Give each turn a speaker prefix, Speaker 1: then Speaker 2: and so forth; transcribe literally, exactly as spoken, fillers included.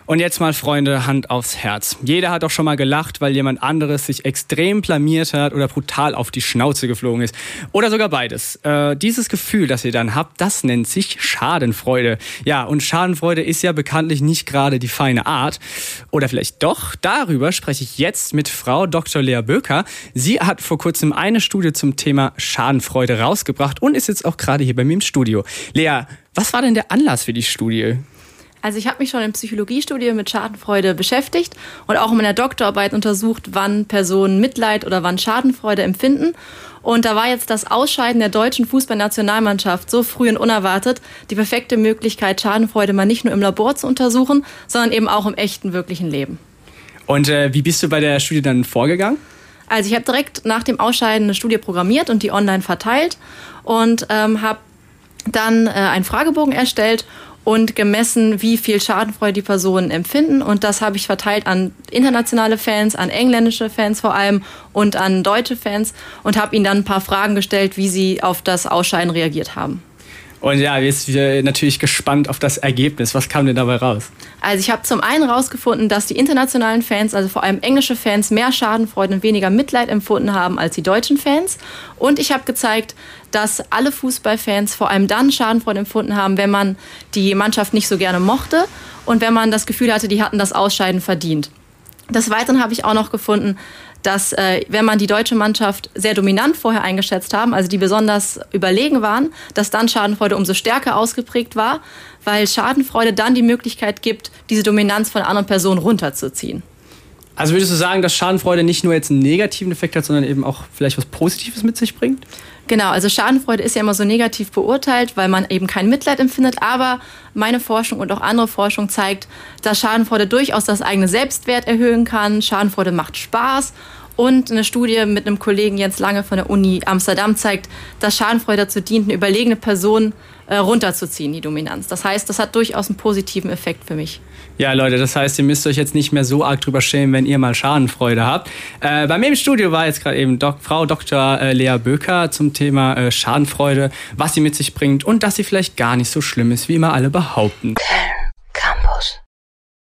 Speaker 1: Und jetzt mal, Freunde, Hand aufs Herz. Jeder hat doch schon mal gelacht, weil jemand anderes sich extrem blamiert hat oder brutal auf die Schnauze geflogen ist. Oder sogar beides. Äh, dieses Gefühl, das ihr dann habt, das nennt sich Schadenfreude. Ja, und Schadenfreude ist ja bekanntlich nicht gerade die feine Art. Oder vielleicht doch? Darüber spreche ich jetzt mit Frau Doktor Lea Böker. Sie hat vor kurzem eine Studie zum Thema Schadenfreude rausgebracht und ist jetzt auch gerade hier bei mir im Studio. Lea, was war denn der Anlass für die Studie?
Speaker 2: Also ich habe mich schon in Psychologiestudie mit Schadenfreude beschäftigt und auch in meiner Doktorarbeit untersucht, wann Personen Mitleid oder wann Schadenfreude empfinden. Und da war jetzt das Ausscheiden der deutschen Fußballnationalmannschaft so früh und unerwartet die perfekte Möglichkeit, Schadenfreude mal nicht nur im Labor zu untersuchen, sondern eben auch im echten, wirklichen Leben.
Speaker 1: Und äh, wie bist du bei der Studie dann vorgegangen?
Speaker 2: Also ich habe direkt nach dem Ausscheiden eine Studie programmiert und die online verteilt und ähm, habe dann äh, einen Fragebogen erstellt und gemessen, wie viel Schadenfreude die Personen empfinden. Und das habe ich verteilt an internationale Fans, an engländische Fans vor allem und an deutsche Fans und habe ihnen dann ein paar Fragen gestellt, wie sie auf das Ausscheiden reagiert haben.
Speaker 1: Und ja, jetzt sind wir natürlich gespannt auf das Ergebnis. Was kam denn dabei raus?
Speaker 2: Also ich habe zum einen rausgefunden, dass die internationalen Fans, also vor allem englische Fans, mehr Schadenfreude und weniger Mitleid empfunden haben als die deutschen Fans. Und ich habe gezeigt, dass alle Fußballfans vor allem dann Schadenfreude empfunden haben, wenn man die Mannschaft nicht so gerne mochte und wenn man das Gefühl hatte, die hatten das Ausscheiden verdient. Des Weiteren habe ich auch noch gefunden, dass äh, wenn man die deutsche Mannschaft sehr dominant vorher eingeschätzt haben, also die besonders überlegen waren, dass dann Schadenfreude umso stärker ausgeprägt war, weil Schadenfreude dann die Möglichkeit gibt, diese Dominanz von anderen Personen runterzuziehen.
Speaker 1: Also würdest du sagen, dass Schadenfreude nicht nur jetzt einen negativen Effekt hat, sondern eben auch vielleicht was Positives mit sich bringt?
Speaker 2: Genau, also Schadenfreude ist ja immer so negativ beurteilt, weil man eben kein Mitleid empfindet. Aber meine Forschung und auch andere Forschung zeigt, dass Schadenfreude durchaus das eigene Selbstwert erhöhen kann. Schadenfreude macht Spaß. Und eine Studie mit einem Kollegen Jens Lange von der Uni Amsterdam zeigt, dass Schadenfreude dazu dient, eine überlegene Person äh, runterzuziehen, die Dominanz. Das heißt, das hat durchaus einen positiven Effekt für mich.
Speaker 1: Ja, Leute, das heißt, ihr müsst euch jetzt nicht mehr so arg drüber schämen, wenn ihr mal Schadenfreude habt. Äh, bei mir im Studio war jetzt gerade eben Dok- Frau Doktor Äh, Lea Böker zum Thema äh, Schadenfreude, was sie mit sich bringt und dass sie vielleicht gar nicht so schlimm ist, wie immer alle behaupten.